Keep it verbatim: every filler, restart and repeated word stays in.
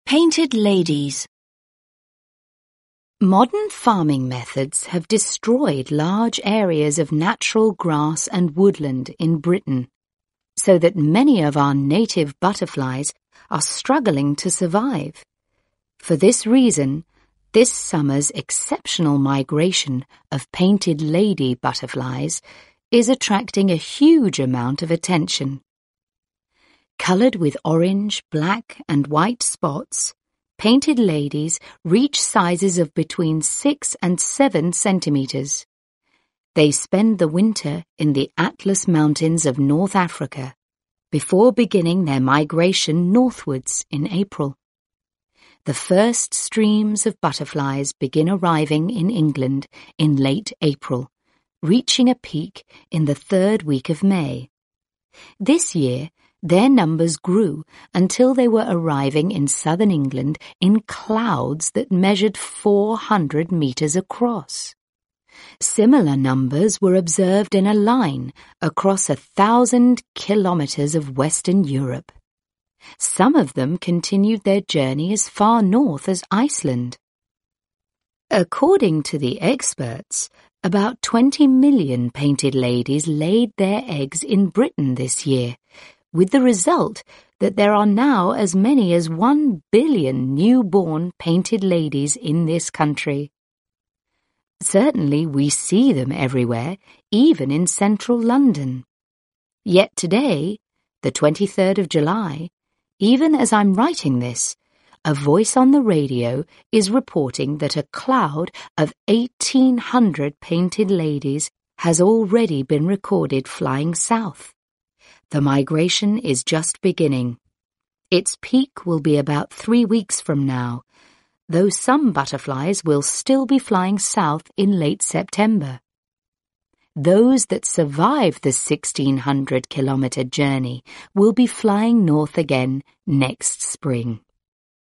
Painted ladies. Modern farming methods have destroyed large areas of natural grass and woodland in Britain, so that many of our native butterflies are struggling to survive. For this reason, this summer's exceptional migration of painted lady butterflies is attracting a huge amount of attention. Coloured with orange, black and white spots, painted ladies reach sizes of between six and seven centimetres. They spend the winter in the Atlas Mountains of North Africa before beginning their migration northwards in April. The first streams of butterflies begin arriving in England in late April, reaching a peak in the third week of May. This year, their numbers grew until they were arriving in southern England in clouds that measured four hundred metres across. Similar numbers were observed in a line across a thousand kilometres of Western Europe. Some of them continued their journey as far north as Iceland. According to the experts, about twenty million painted ladies laid their eggs in Britain this year, with the result that there are now as many as one billion newborn painted ladies in this country. Certainly we see them everywhere, even in central London. Yet today, the twenty-third of July, even as I'm writing this, a voice on the radio is reporting that a cloud of eighteen hundred painted ladies has already been recorded flying south. The migration is just beginning. Its peak will be about three weeks from now, though some butterflies will still be flying south in late September. Those that survive the sixteen hundred kilometre journey will be flying north again next spring.